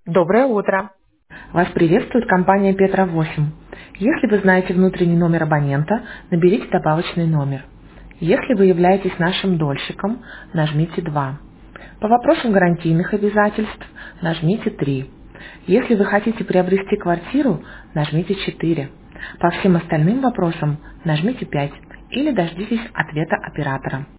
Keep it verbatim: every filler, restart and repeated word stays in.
Доброе утро! Вас приветствует компания Петра восемь. Если вы знаете внутренний номер абонента, наберите добавочный номер. Если вы являетесь нашим дольщиком, нажмите два. По вопросам гарантийных обязательств нажмите три. Если вы хотите приобрести квартиру, нажмите четыре. По всем остальным вопросам нажмите пять или дождитесь ответа оператора.